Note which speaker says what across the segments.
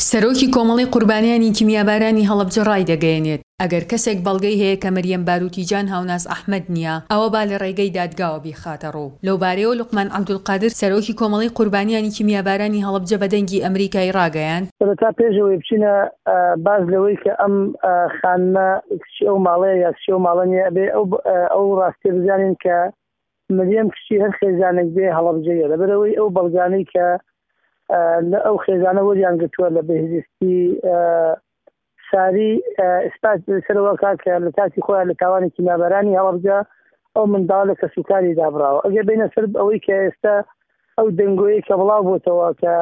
Speaker 1: سەرۆکی کۆمەڵی قوربانیانی کیمیابارانی هەڵەبجە ڕای دەگەیەنێت ئەگەر کەسێک بەڵگەی هەیە کە مەریەم باروتیجان هاوناز ئەحمەد نییە ئەوە با لە ڕێگەی دادگاوە بیخاتە ڕوو. لەوبارەیەوە لوقمان عەبدولقادر سەرۆکی کۆمەڵی قوربانیانی کیمیابارانی هەڵەبجە بە دەنگی ئەمریکای ڕاگەیاند
Speaker 2: سەرەتا پێشەوەی بچینە باز لەوەی کە ئەم خانمە کچی ئەو ماڵەیە یا کچی ئەو ماڵە نیە بێ ئەو ڕاستی بزانین کە مەریەم کچی هەر خێزانێک بێ هەڵەبجەیە لەبەرەوەی ئەو بەڵگانەی کە لە ئەو خێزانە وەریان گرتووە لە بەهێزستی ساری ئسپات سەرەوەکات کە لە کاتی خۆیان لە تاوانی کیمیابارانی هەڵەبجە ئەو منداڵە لە کەسوکاری دابراوە. ئەگەر بینە سەر ئەوەی کە ئێستا ئەو دەنگۆیی کە بڵاو بۆتەوە کە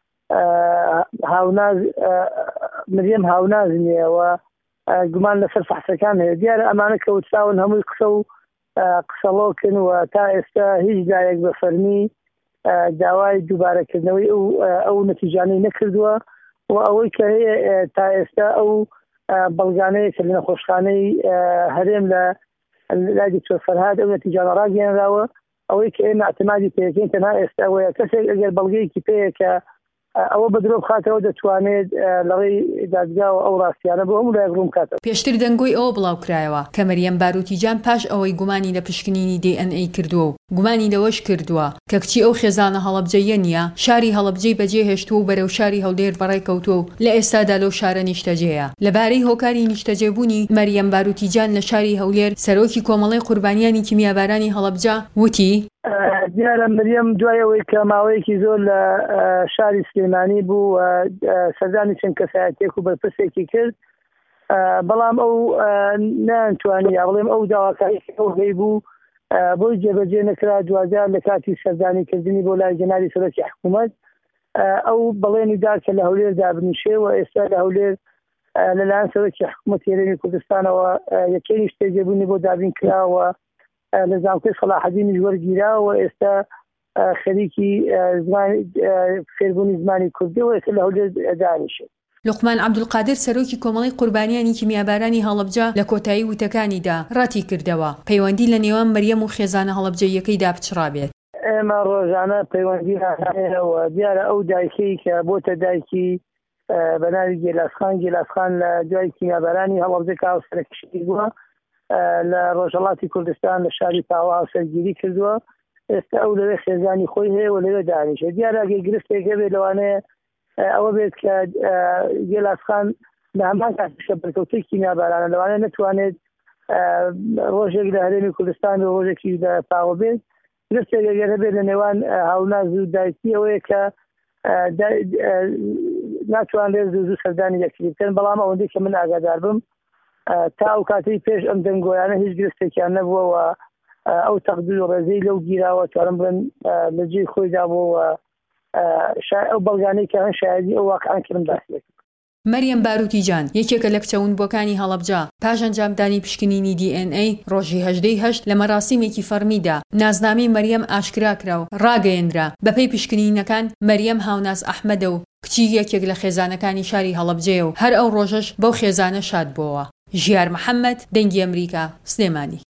Speaker 2: هاوناز مریەم هاوناز نییەوە گومان لەسەر فەحسەکان هەیە دیارە ئەمانە کەوتساون هەمووی قسە و قسەڵۆکن و تا ئێستا هیچ دایەک بە فەرمی داوای دووبارەکردنەوەی ئەو نەتیجانەی نەکردووە و ئەوەی کە هەیە تا ئێستا ئەو بەڵگانەیە کە لە نەخۆشخانەی هەرێم لە لای دکتۆر فەرهاد ئەو نەتیجانە ڕاگەیەنراوە ئەوەی کە ئێمە اعتمادی پێکەین تەنها ئێستا ئەوەیە کەسێک ئەگەر بەڵگەیەکی پێیە کە ئەوە بە درۆ بخاتەوە دەتوانێت لە ڕێی دادگاوە ئەو ڕاستیانە بۆ هەموو لای ڕوون کاتەوە.
Speaker 1: پێشتر دەنگۆی ئەوە بڵاو کرایەوە کە مەریەم باروتیجان پاش ئەوەی گومانی لە پشکنینی DNA کردووە و گومانی لەوەش کردووە کە کچی ئەو خێزانە هەڵەبجەیە نییە شاری هەڵەبجەی بەجێ هێشتووە و بەرەو شاری هەولێر بەڕێ کەوتووە و لە ئێستادا لەو شارە نیشتەجێیە. لەبارەی هۆکاری نیشتەجێبوونی مەریەم باروتیجان لە شاری هەولێر سەرۆکی کۆمەڵی قوربانیانی کیمیابارانی هەڵەبجە وتی
Speaker 2: دیارە مریەم دوایەوەی کە ماوەیەکی زۆر لە شاری سلێمانی بوو سەردانی چەند کەسایەتێک و بەرپرسێکی کرد بەڵام ئەو نانتوانی یا بڵێم ئەو داواکاریی ئەو هەی بوو بۆی جێبەجێ نەکرا دوازار لە کاتی سەردانیکردنی بۆ لای جەنابی سەرۆکی حکوومەت ئەو بەڵێنی دا کە لە هەولێر دابنیشێ و ئێستا لە هەولێر لەلایەن سەرۆکی حکوومەتی هەرێمی کوردستانەوە یەکەی نیشتەجێبوونی بۆ دابین کراوە لە زانکۆی سەلاحەدینیش وەرگیراوە ئێستا خەریکی فێربوونی زمانی کوردی و ئێستا لە هەولێر دانیشێت.
Speaker 1: لوقمان عەبدولقادر سەرۆکی کۆمەڵی قوربانیانی کیمیابارانی هەڵەبجە لە کۆتایی وتەکانیدا ڕاتی کردەوە پەیوەندی لە نێوان مەریەم و خێزانە هەڵەبجەیەکەیدا بچڕابێت.
Speaker 2: ئێمە ڕۆژانە پەیوەندی هەیەەوە دیارە ئەو دایکەی کە بۆتە دایکی بە ناوی گێلاسخان لە دوای کیمیابارانی هەڵەبجە کاوسەرکشی بووە لە ڕۆژهەڵاتی کوردستان لە شاری پاوا هاوسەرگیری کردووە ئێستا ئەو لەوێ خێزانی خۆی هەیە و لەوێ دانیشێ دیارە ئەگەر گرفتێکە بێت لەوانەیە ئەوە بێت کە گێلاسخان لە هەمان کاتیشە بەرکەوتەی کیمیابارانە لەوانەیە نەتوانێت ڕۆژێک لە هەرێمی کوردستان و ڕۆژێکی لە پاوە بێت گرفتێک ئەگەر هەبێت لە نێوان هاوناز و دایکی ئەوەیە کە ناتوانێت زوو سەردانی یەکتری بکەن بەڵام ئەوەندەی کە من ئاگادار بم تا ئەو کاتی پێش ئەم دەنگۆیانە هیچ گرفتێکیان نەبووەوە ئەو تەقدیر و ڕێزەی لەو گیراوە توانم بڵێن لە جێی خۆیدا بووەوە ئەو بەڵگانەی کە هەن شایەدی ئەو واقعان کردم باسی.
Speaker 1: مەریەم باروتیجان یەکێکە لە کچەوونبووەکانی هەڵەبجە پاش ئەنجامدانی پشکنینی DNA ڕۆژی 8 لە مەراسیمێکی فەرمیدا نازنامەی مەریەم ئاشکرا کرا و ڕاگەیەندرا بەپێی پشکنینەکان مەریەم هاوناز ئەحمەدە و کچی یەکێک لە خێزانەکانی شاری هەڵەبجەیە و هەر ئەو ڕۆژەش بەو خێزانە شاد بووەوە. ژیار محەممەد دەنگی ئەمریکا سلێمانی.